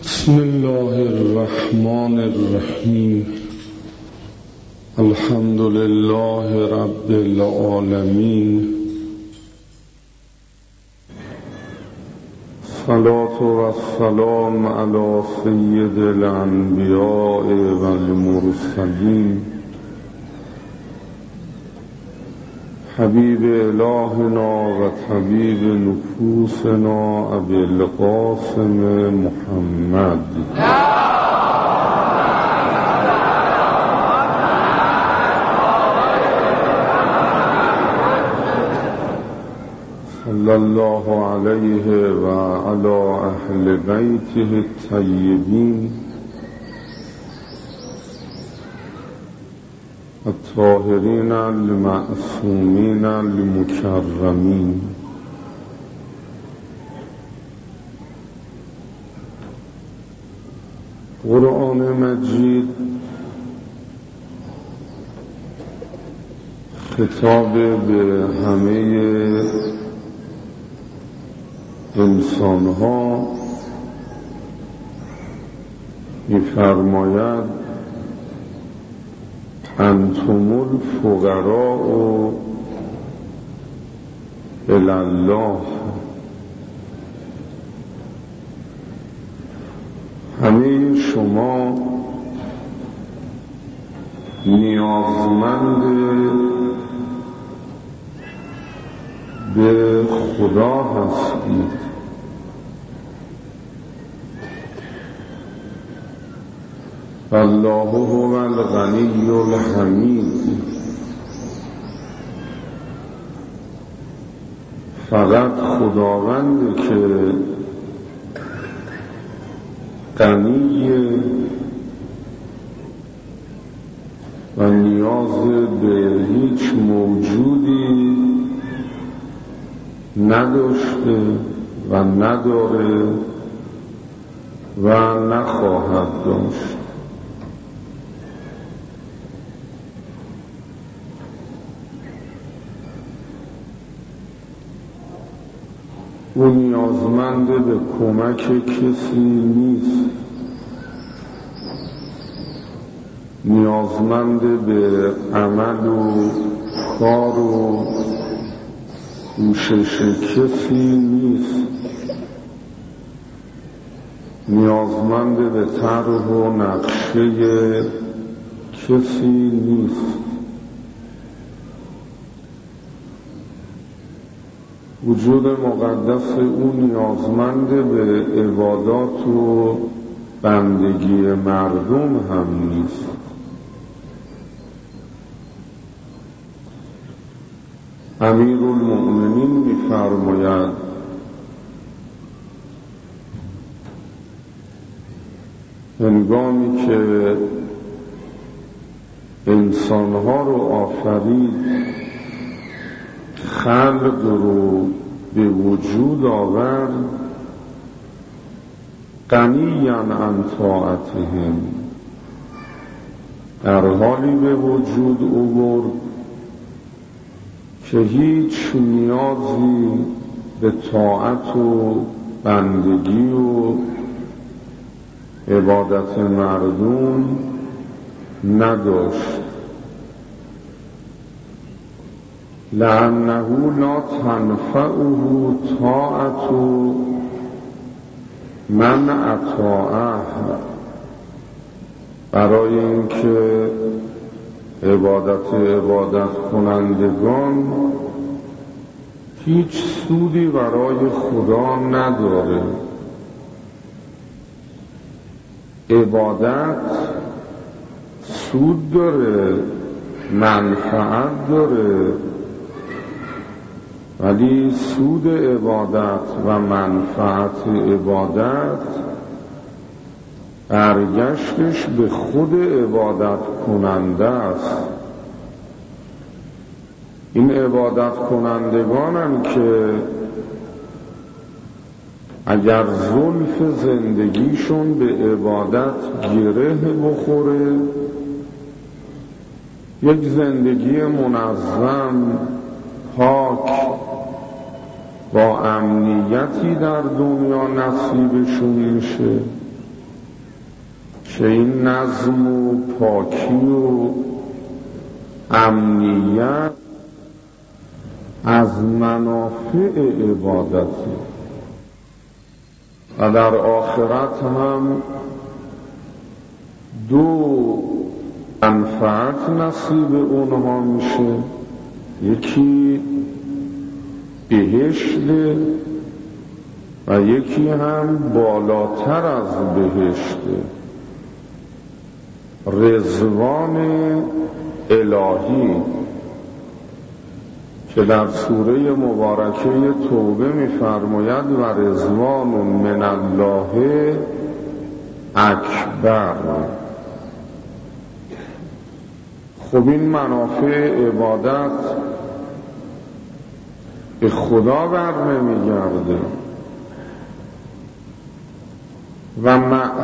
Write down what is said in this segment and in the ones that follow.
بسم الله الرحمن الرحیم. الحمد لله رب العالمین. صلاة و السلام علی سید الانبیاء و المرسلین حبیب الهنا و طبیب نفوسنا ابی القاسم محمد صلی الله علیه و علی اهل بیته الطیبین الطاهرین المعصومین المکرمین. قرآن مجید خطاب به همه انسانها می‌فرماید انتم الفقراء الی الله. همه شما نیازمند به خدا هستید. الله هو الغنی الحمید. فقط خداوند که غنی و نیاز به هیچ موجودی نداشته و نداره و نخواهد داشت. او نیازمند به کمک کسی نیست، نیازمند به عمل و کار و کوشش کسی نیست، نیازمند به طرح و نقشه کسی نیست. وجود مقدس او نیازمند به عبادات و بندگی مردم هم نیست. امیرالمؤمنین می‌فرماید هنگامی که انسانها رو آفرید، خلق رو به وجود آورد، غنیاً عن طاعتهم، در حالی به وجود آورد که هیچ نیازی به طاعت و بندگی و عبادت مردم نداشت. لأنه لا تنفعه طاعت من اطاعه. برای اینکه عبادت کنندگان هیچ سودی برای خدا نداره. عبادت سود داره، منفعت داره، ولی سود عبادت و منفعت عبادت برگشتش به خود عبادت کننده است. این عبادت کنندگانم که اگر زلف زندگیشون به عبادت گره بخوره، یک زندگی منظم، پاک، با امنیتی در دنیا نصیبشون میشه، که این نظم و پاکی و امنیت از منافع عبادتی و در آخرت هم دو منفعت نصیب اونها میشه، یکی بهشت و یکی هم بالاتر از بهشت، رضوان الهی که در سوره مبارکه توبه می‌فرماید و رضوان من الله اکبر. خب این منافع عبادت به خدا بر نمیگرده و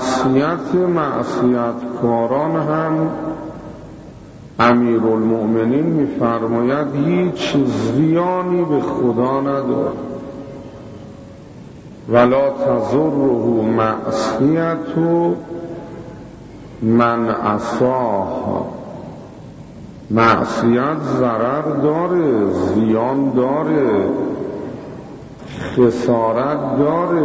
معصیتکاران هم امیرالمؤمنین می‌فرماید هیچ زیانی به خدا نداره. ولا تضره معصیت من عصاه. معصیت ضرر داره، زیان داره، خسارت داره،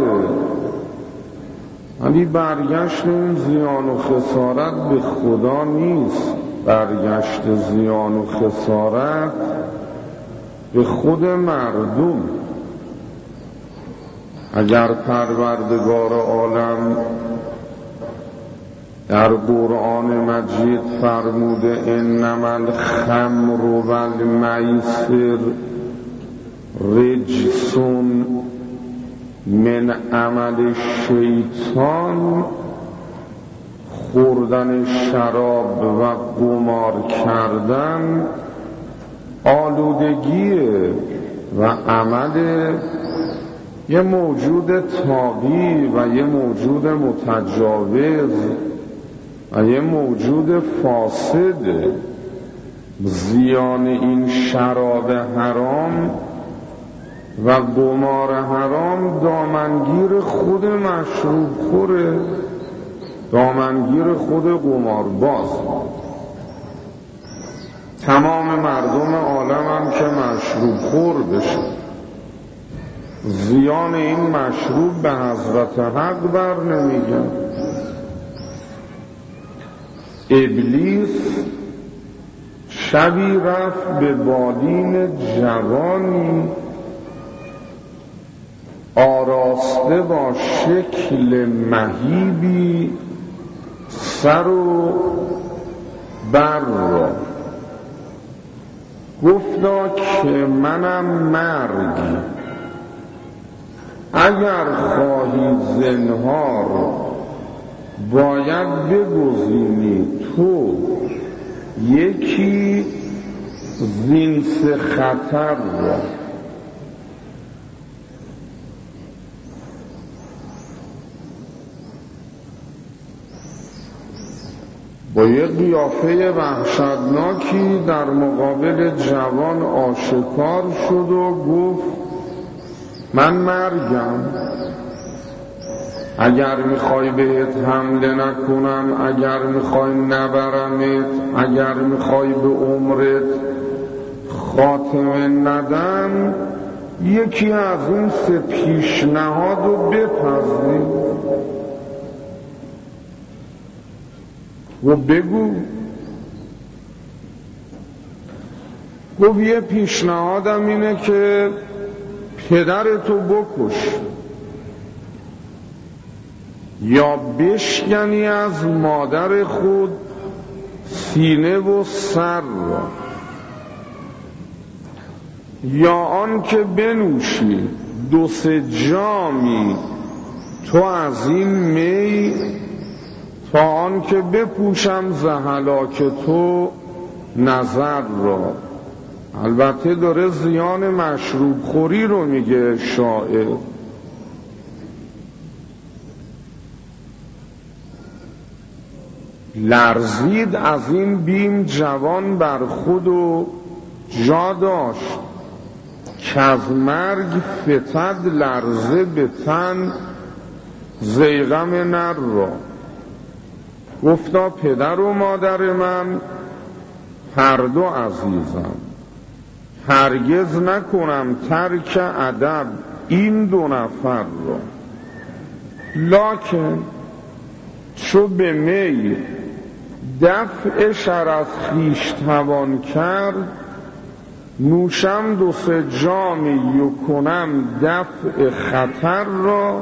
ولی برگشت این زیان و خسارت به خدا نیست، برگشت زیان و خسارت به خود مردم. اگر پروردگار عالم در قرآن مجید فرموده انما الخمر والمیسر رجس من عمل الشیطان، خوردن شراب و قمار کردن آلودگیه و عمل یه موجود طاغی و یه موجود متجاوز و یه موجود فاسد. زیان این شراب حرام و قمار حرام دامنگیر خود مشروب خوره، دامنگیر خود قمارباز. تمام مردم عالم هم که مشروب خور بشه، زیان این مشروب به حضرت حق بر نمیگن. ابلیس شبی رفت به بالین جوانی آراسته با شکل مهیبی سر و بر را، گفتا که منم مرگ، اگر خواهی زنهار باید بگزینی تو یکی زین سه خطر را. با یک قیافه وحشتناکی در مقابل جوان آشکار شد و گفت من مرگم، اگر میخوای بهت حمله نکنم، اگر میخوای نبرمت، اگر میخوای به عمرت خاتمه ندم، یکی از این سه پیشنهاد رو بپذیر و بگو. گفت یه پیشنهادم اینه که پدرتو بکش یا بشکنی از مادر خود سینه و سر را، یا آن که بنوشی دو سه جامی تو از این می تا آن که بپوشم ز هلاک تو نظر را. البته داره زیان مشروب خوری رو میگه شاعر. لرزید از این بیم جوان بر خود و جا داشت که از مرگ فتد لرزه به تن زیغم نر را. گفتا پدر و مادر من هر دو عزیزم، هرگز نکنم ترک ادب این دو نفر را. لکن چو به می دفع شر از خویش توان کرد، نوشم دو سه جامی و کنم دفع خطر را.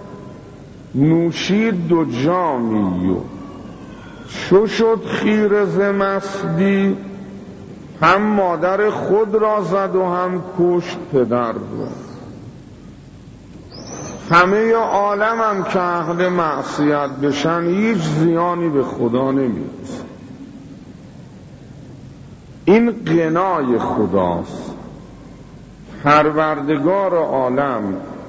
نوشید دو جامی و چو شد خیره ز مستی، هم مادر خود را زد و هم کشت پدر را. همه عالم هم که اهل معصیت بشن هیچ زیانی به خدا نمیرسه. این غنای خداست. پروردگار عالم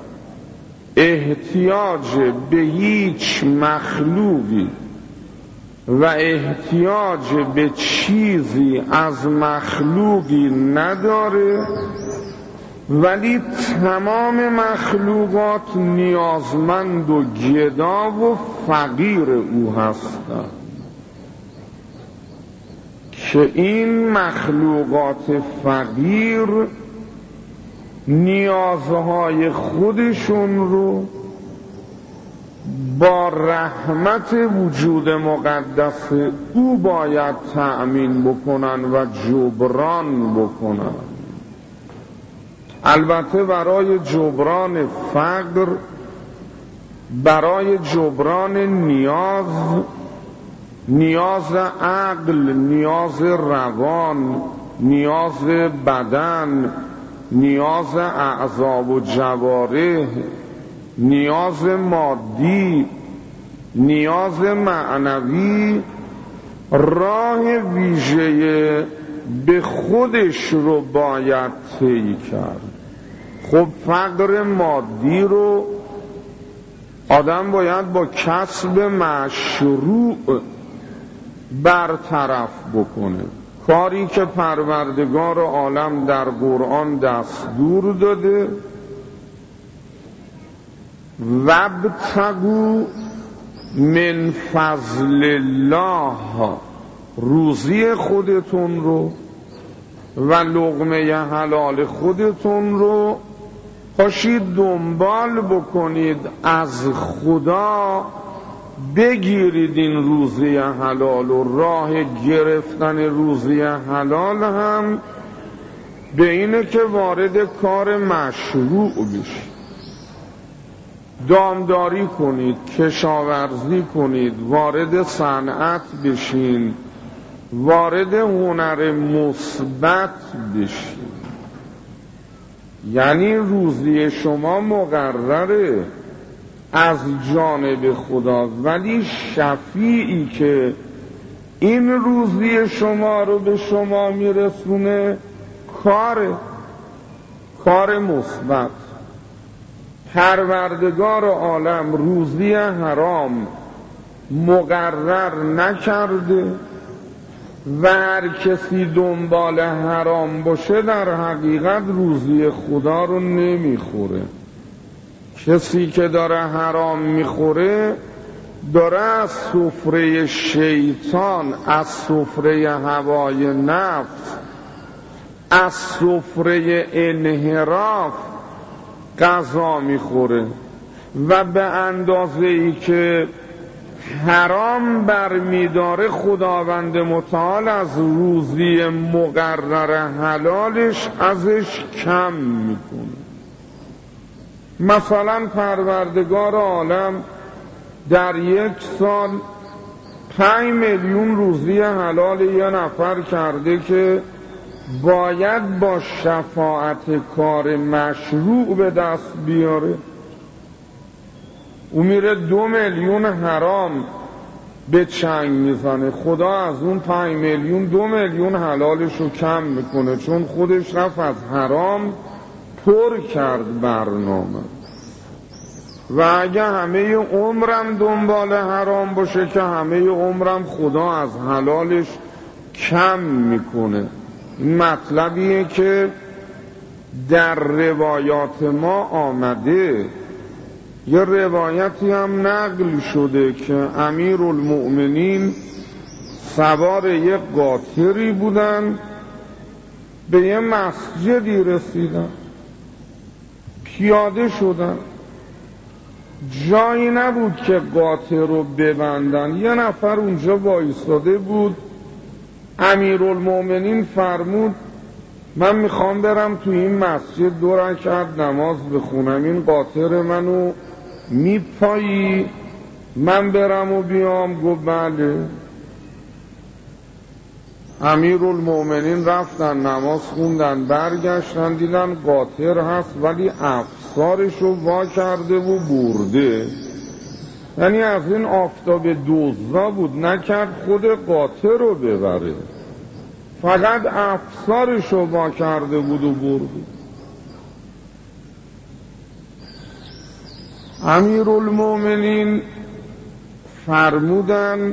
احتیاج به هیچ مخلوقی و احتیاج به چیزی از مخلوقی نداره، ولی تمام مخلوقات نیازمند و گدا و فقیر او هستند، که این مخلوقات فقیر نیازهای خودشون رو با رحمت وجود مقدس او باید تأمین بکنن و جبران بکنن. البته برای جبران فقر، برای جبران نیاز عقل، نیاز روان، نیاز بدن، نیاز اعضا و جوارح، نیاز مادی، نیاز معنوی، راه ویژه به خودش رو باید طی کرد. خب فقر مادی رو آدم باید با کسب مشروع برطرف بکنه، کاری که پروردگار عالم در قرآن دستور داده. وابتغوا من فضل الله، روزی خودتون رو و لقمه حلال خودتون رو پاشید دنبال بکنید، از خدا بگیرید این روزی حلال، و راه گرفتن روزی حلال هم به اینه که وارد کار مشروع بشید، دامداری کنید، کشاورزی کنید، وارد صنعت بشین، وارد هنر مثبت بشین. یعنی روزی شما مقرره از جانب خدا، ولی شفیعی که این روزی شما رو به شما میرسونه کار مثبت. پروردگار عالم روزی حرام مقرر نکرده و هر کسی دنبال حرام باشه در حقیقت روزی خدا رو نمیخوره. کسی که داره حرام میخوره داره از سفره شیطان، از سفره هوای نفس، از سفره انحراف غذا میخوره، و به اندازه ای که حرام برمیداره خداوند متعال از روزی مقرر حلالش ازش کم میکنه. مثلا پروردگار عالم در یک سال 5 میلیون روزی حلال یه نفر کرده که باید با شفاعت کار مشروع به دست بیاره. او میره 2 میلیون حرام به چنگ میزنه، خدا از اون 5 میلیون 2 میلیون حلالش رو کم میکنه، چون خودش رفت از حرام پر کرد برنامه. و اگه همه عمرم دنبال حرام باشه که همه عمرم خدا از حلالش کم میکنه. این مطلبیه که در روایات ما آمده، یه روایتی هم نقل شده که امیرالمؤمنین سوار یک قاطری بودن، به یه مسجدی رسیدن، پیاده شدن، جایی نبود که قاطر رو ببندن. یه نفر اونجا وایساده بود. امیرالمؤمنین فرمود من میخوام برم تو این مسجد 2 رکعت نماز بخونم، این قاطر منو میپایی من برم و بیام؟ گفت بله. امیرالمؤمنین رفتن نماز خوندن، برگشتن دیدن قاطر هست ولی افسارشو وا کرده و برده. یعنی از این آفتاب دزدا بود، نکرد خود قاطر رو ببره، فقط افسارشو وا کرده بود و برده. امیرالمؤمنین فرمودن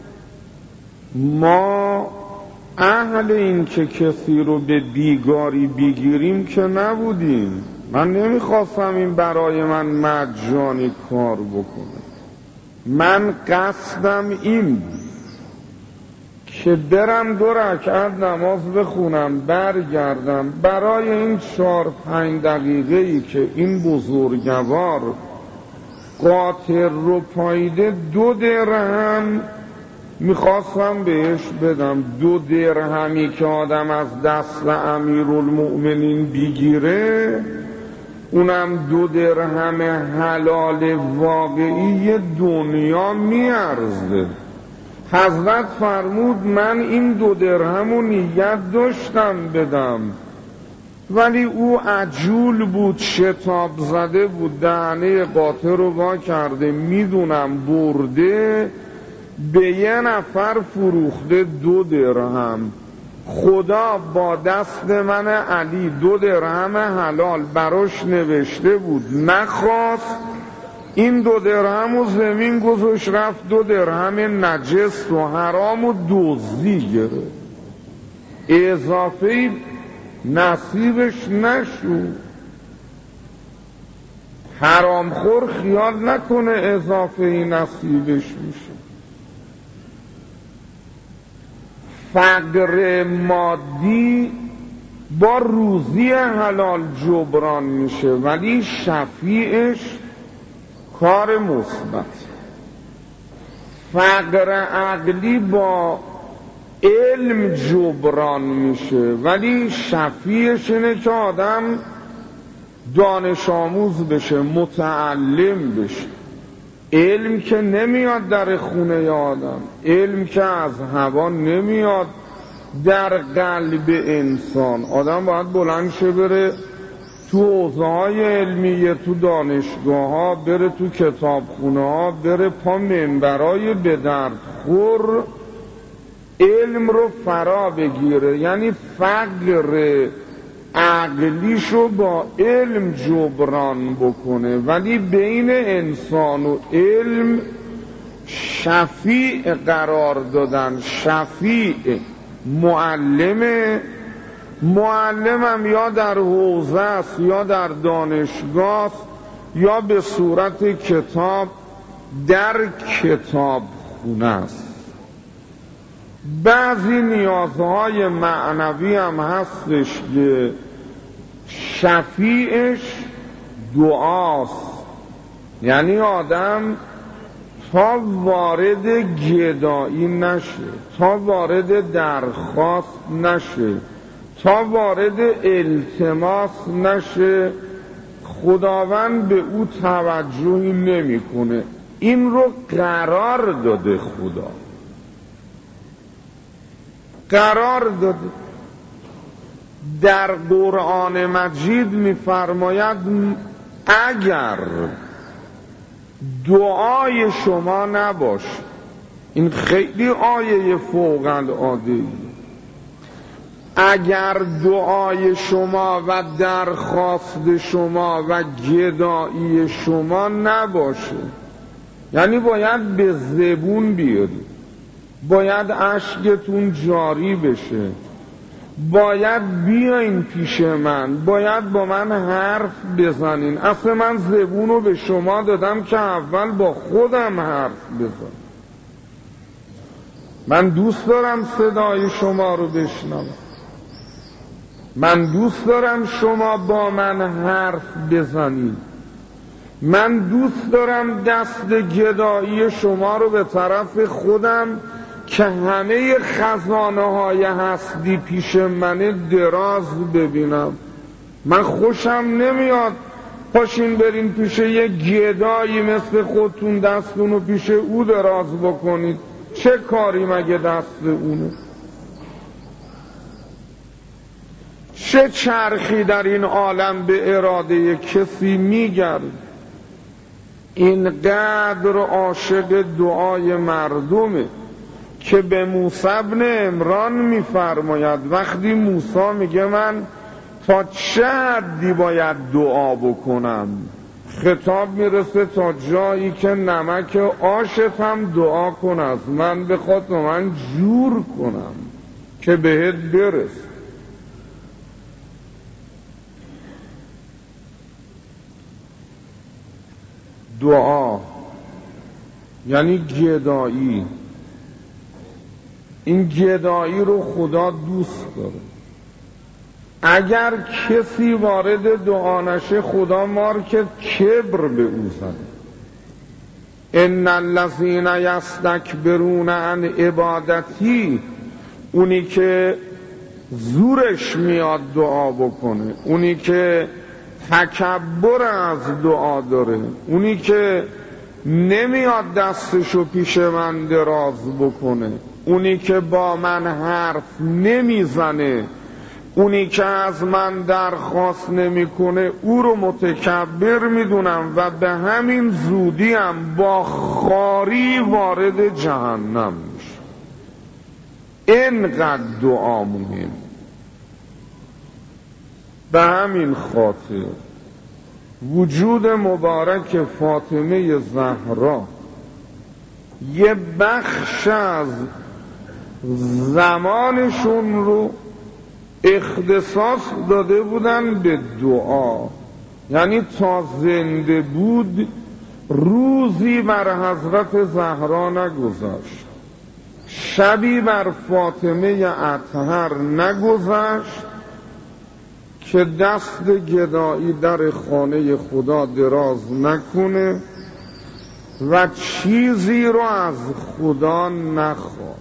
ما اهل این که کسی رو به بیگاری بگیریم که نبودیم. من نمیخواستم این برای من مجانی کار بکنه، من قصدم این بود که برم 2 رکعت نماز بخونم برگردم. برای این 4-5 دقیقه‌ای که این بزرگوار قاطر رو پاییده 2 درهم میخواستم بهش بدم. 2 درهمی که آدم از دست امیرالمؤمنین بگیره، اونم 2 درهم حلال واقعی دنیا میارزه. حضرت فرمود من این 2 درهم رو نیت داشتم بدم، ولی او عجول بود، شتاب زده بود، دهنه قاطر رو وا کرده، میدونم برده، به یه نفر فروخته 2 درهم. خدا با دست من علی 2 درهم حلال براش نوشته بود، نخواست، این 2 درهم و زمین گذاشت رفت 2 درهم نجس و حرام و دزدی گرفت، اضافه نصیبش نشد. حرامخور خیال نکنه اضافه نصیبش میشه. فقر مادی با روزی حلال جبران میشه، ولی شفیعش کار مثبت. فقر عقلی با علم جبران میشه، ولی شفیعش اینه که آدم دانش آموز بشه، متعلم بشه. علم که نمیاد در خونه آدم، علم که از هوا نمیاد در قلب انسان. آدم باید بلند شه بره تو حوزه‌های علمیه، تو دانشگاه ها، بره تو کتابخونه ها، بره پا منبرای به درد خور علم رو فرا بگیره. یعنی فقر عقلیشو با علم جبران بکنه، ولی بین انسان و علم شفیع قرار دادن. شفیع معلمم یا در حوزه است یا در دانشگاه یا به صورت کتاب در کتاب خونه است. بعضی نیازهای معنوی هم هستش که شفیعش دعاست. یعنی آدم تا وارد گدایی نشه، تا وارد درخواست نشه، تا وارد التماس نشه، خداوند به او توجهی نمیکنه. این رو قرار داده خدا، قرار داده. در قرآن مجید می‌فرماید اگر دعای شما نباشه، این خیلی آیه فوق العاده، اگر دعای شما و درخواست شما و گدایی شما نباشه، یعنی باید به زبون بیاری، باید اشکتون جاری بشه، باید بیاین پیش من، باید با من حرف بزنین. اصلا من زبونو به شما دادم که اول با خودم حرف بزن. من دوست دارم صدای شما رو بشنوم، من دوست دارم شما با من حرف بزنید، من دوست دارم دست گدایی شما رو به طرف خودم که همه خزانه های هستی پیش منه دراز ببینم. من خوشم نمیاد پاشین برین پیش یه گدایی مثل خودتون دستونو پیش او دراز بکنید. چه کاری مگه دست اونه؟ چه چرخی در این عالم به اراده کسی میگرد؟ اینقدر عاشق دعای مردمه که به موسی بن عمران میفرماید وقتی موسی میگه من تا چه حدی باید دعا بکنم، خطاب میرسه تا جایی که نمک آشت هم دعا کن از من بخواد و من جور کنم که بهت برسه. دعا یعنی گدایی. این گدایی رو خدا دوست داره. اگر کسی وارد دعا نشه خدا مارک کبر به او زده. ان الذین یستکبرون عن عبادتی، اونی که زورش میاد دعا بکنه، اونی که تکبر از دعا داره، اونی که نمیاد دستشو پیش من دراز بکنه، اونی که با من حرف نمیزنه، اونی که از من درخواست نمیکنه، او رو متکبر میدونم و به همین زودی هم با خاری وارد جهنم میشه. اینقدر دعا مهم. به همین خاطر وجود مبارک فاطمه زهرا یه بخش از زمانشون رو اختصاص داده بودن به دعا. یعنی تا زنده بود روزی بر حضرت زهرا نگذشت، شبی بر فاطمه اطهر نگذشت که دست گدایی در خانه خدا دراز نکنه و چیزی رو از خدا نخواد.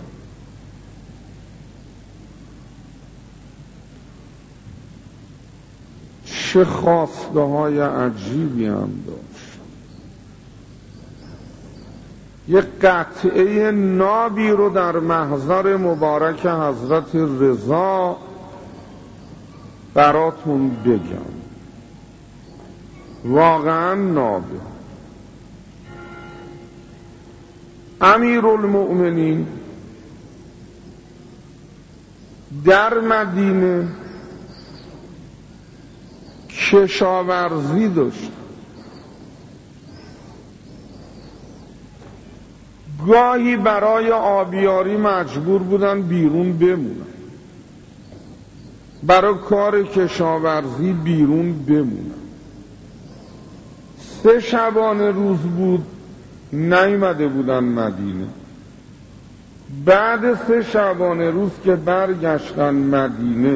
چه خواسته های عجیبی هم داشت. یک قطعه نابی رو در محضر مبارک حضرت رضا براتون بگم. واقعا نابه. امیرالمؤمنین در مدینه کشاورزی داشت. گاهی برای آبیاری مجبور بودن بیرون بمونن، برای کار کشاورزی بیرون بمونن. 3 شبانه روز بود نیامده بودن مدینه. بعد 3 شبانه روز که برگشتن مدینه،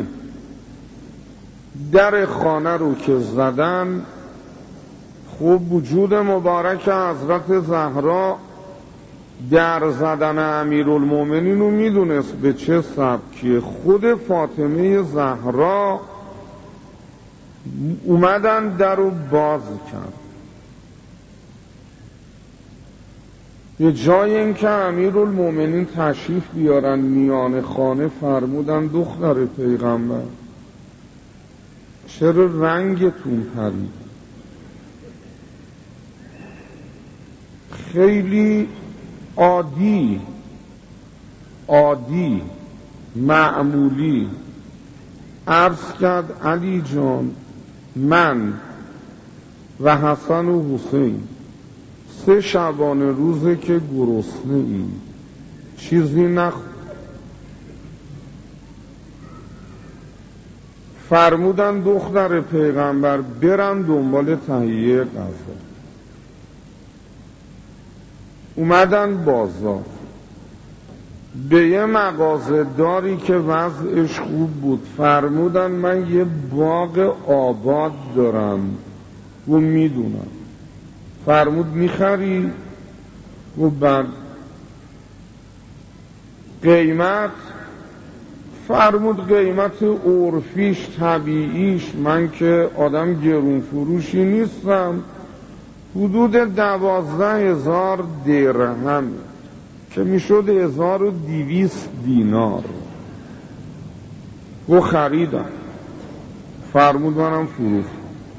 در خانه رو که زدن، خوب وجود مبارک حضرت زهرا در زدن امیرالمؤمنین رو میدونست به چه سبکیه. خود فاطمه زهرا اومدن در رو باز کرد. یه جای این که امیرالمؤمنین تشریف بیارن میان خانه فرمودن دختر پیغمبر چرا رنگتون پرید؟ خیلی عادی معمولی. عرض کرد علی جان من و حسن و حسین 3 شبانه روزه که گرسنه ایم، چیزی فرمودن دختر پیغمبر برن دنبال تهیه غذا. اومدن بازار، به یه مغازه داری که وضعش خوب بود فرمودن من یه باغ آباد دارم و میدونم. فرمود میخری؟ و بعد قیمت؟ فرمود قیمت عرفیش طبیعیش، من که آدم گرون فروشی نیستم، حدود 12,000 درهم که میشد 1200 دینار. و خریدم. فرمود منم فروخت.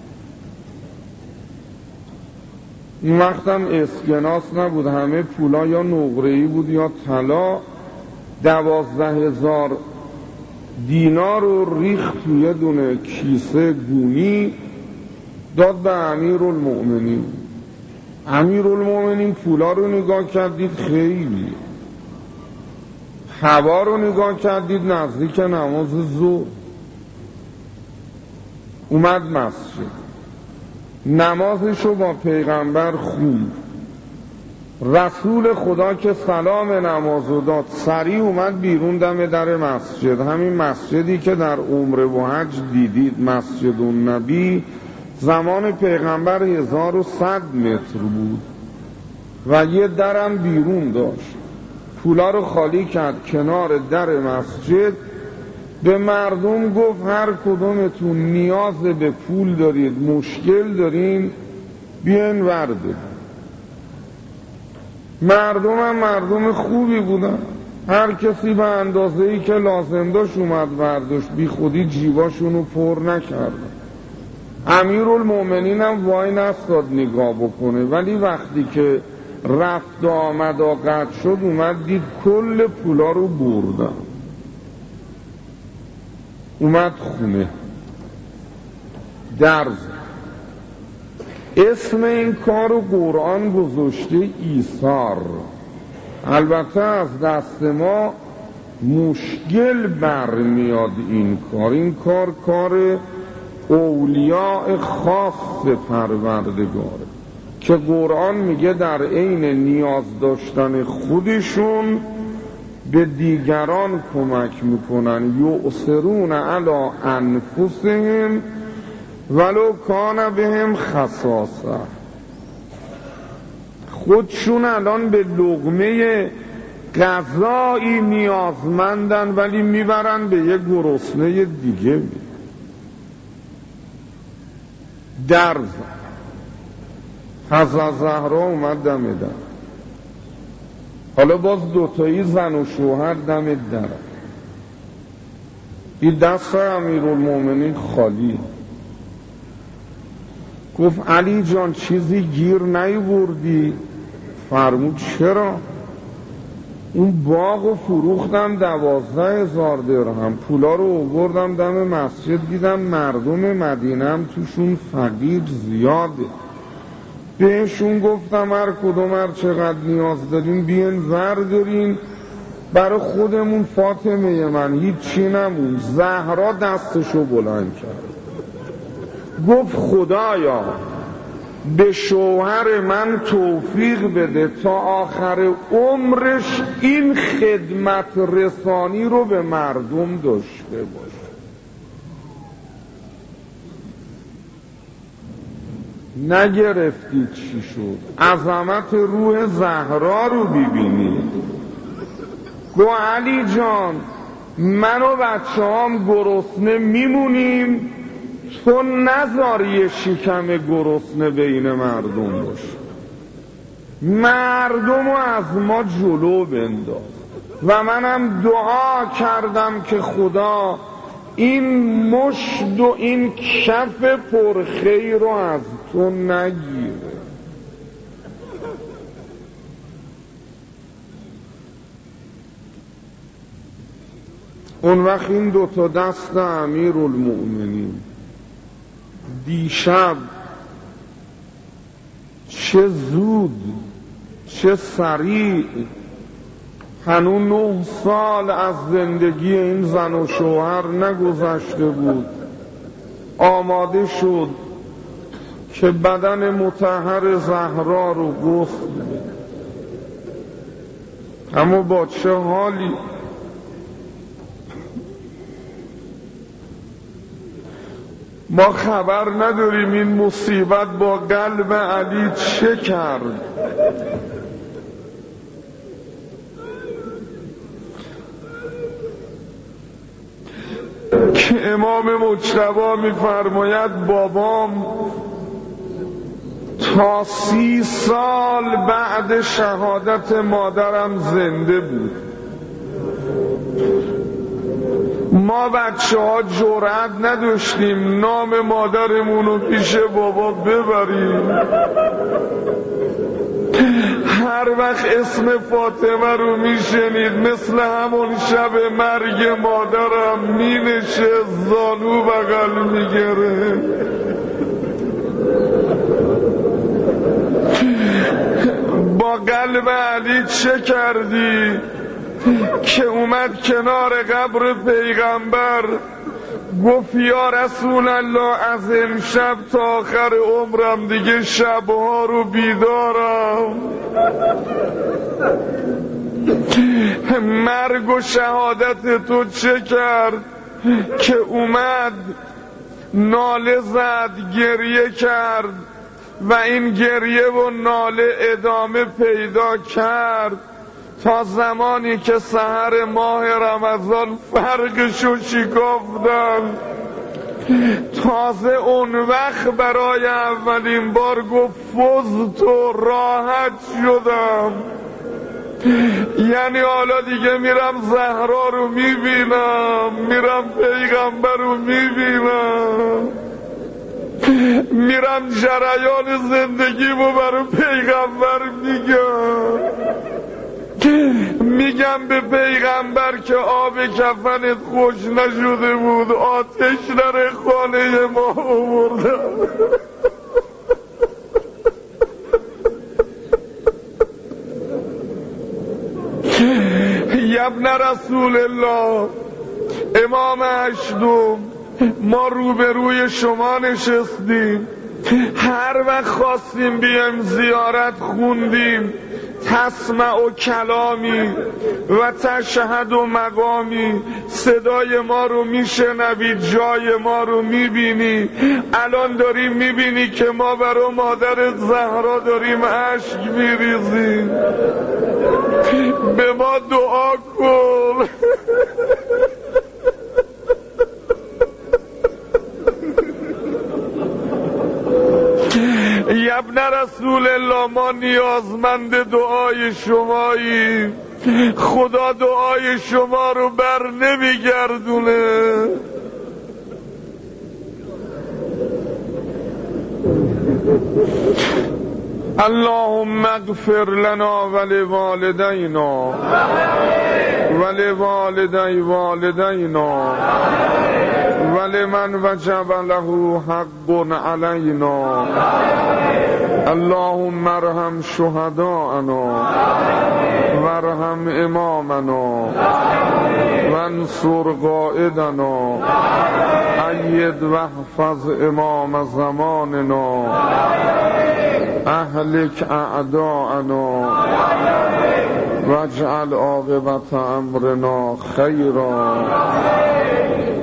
این وقتم اسکناس نبود، همه پولا یا نقره‌ای بود یا طلا. 12,000 دینار رو ریخت توی دونه کیسه گونی داد به امیرالمؤمنین. امیرالمؤمنین پولا رو نگاه کردید خیلی، هوا رو نگاه کردید نزدیک نماز ظهر. اومد مسجد، نمازشو با پیغمبر خوند. رسول خدا که سلام نمازو داد سریع اومد بیرون دم در مسجد، همین مسجدی که در عمره و حج دیدید، مسجد النبی، زمان پیغمبر 1100 متر بود و یه درم بیرون داشت. پولا رو خالی کرد کنار در مسجد، به مردم گفت هر کدومتون نیاز به پول دارید، مشکل دارین، بیاین ورده. مردم هم مردم خوبی بودن، هر کسی به اندازه‌ای که لازم داشت اومد برداشت، بی خودی جیباشونو پر نکردن. امیرالمؤمنین هم وای نستاد نگاه بکنه، ولی وقتی که رفت و آمد و قطع شد اومد دید کل پولا رو بردن. اومد خونه درز. اسم این کار رو قرآن گذاشته ایثار. البته از دست ما مشکل برمیاد این کار کار اولیاء خاص پروردگاره که قرآن میگه در عین نیاز داشتن خودشون به دیگران کمک میکنن. یؤثرون علی انفسهم ولو کان بهم خصاصه. خودشون الان به لقمه غذایی نیازمندن ولی میبرن به یه گرسنه دیگه. درز حضرت زهرا اومد دم در. حالا باز دوتایی زن و شوهر دم در. این دست امیرالمؤمنین خالی. گفت علی جان چیزی گیر نیوردی؟ فرمود چرا؟ اون باغو فروختم 12,000 درهم، پولا رو آوردم دم مسجد، دیدم مردم مدینه هم توشون فقیر زیاده، بهشون گفتم هر کدوم هر چقدر نیاز دارین بیین وردارین، برای خودمون فاطمه من هیچی نمون. زهرا دستشو بلند کرد گفت خدایا به شوهر من توفیق بده تا آخر عمرش این خدمت رسانی رو به مردم داشته باشه. نگرفتید چی شد؟ عظمت روح زهرا رو ببینید. گو علی جان من و بچه هم گرسنه میمونیم، تو نذار یه شکم گرسنه بین مردم باشه، مردم رو از ما جلو بنداز. و منم دعا کردم که خدا این مشت و این کف پرخیر رو از تو نگیره. اون وقت این دوتا دست امیرالمؤمنین دیشب چه زود چه سریع، هنوز 9 سال از زندگی این زن و شوهر نگذشته بود آماده شد که بدن مطهر زهرا رو گفت، اما با چه حالی؟ ما خبر نداریم این مصیبت با قلب علی چه کرد. که امام مجتبی می‌فرماید بابام تا 30 سال بعد شهادت مادرم زنده بود. ما بچه ها جرأت نداشتیم نام مادرمون رو پیش بابا ببریم. هر وقت اسم فاطمه رو میشنید مثل همون شب مرگ مادرم مینشست زانو بغل میگره. با قلب علی چه کردی که اومد کنار قبر پیغمبر گفت یا رسول الله از امشب تا آخر عمرم دیگه شبها رو بیدارم. مرگ و شهادت تو چه کرد که اومد ناله زد گریه کرد و این گریه و ناله ادامه پیدا کرد تا زمانی که سحر ماه رمضان فرقشو شکافتن. تازه اون وقت برای اولین بار گفت فزت و راحت شدم، یعنی حالا دیگه میرم زهرا رو میبینم، میرم پیغمبر رو میبینم، میرم جریان زندگیمو برای پیغمبر میگم به پیغمبر که آب کفنت خوش نشده بود آتش در خانه ما آوردم. ابن رسول الله امام هشتم، ما روبروی شما نشستیم، هر وقت خواستیم بیایم زیارت خوندیم تسمع و کلامی و تشهد و مقامی، صدای ما رو میشنوی، جای ما رو میبینی. الان داریم میبینی که ما برای مادر زهرا داریم اشک میریزیم. به ما دعا کن. ابن رسول الله ما نیازمند دعای شماییم. خدا دعای شما رو بر نمیگردونه. اللهم اغفر لنا ولوالدینا ولوالدی والدینا ولمن وجب له حق علینا. اللهم ارحم شهداءنا وارحم امامنا وانصر قائدنا اید واحفظ امام زماننا اهلک اعداءنا واجعل عاقبت امرنا خیرا.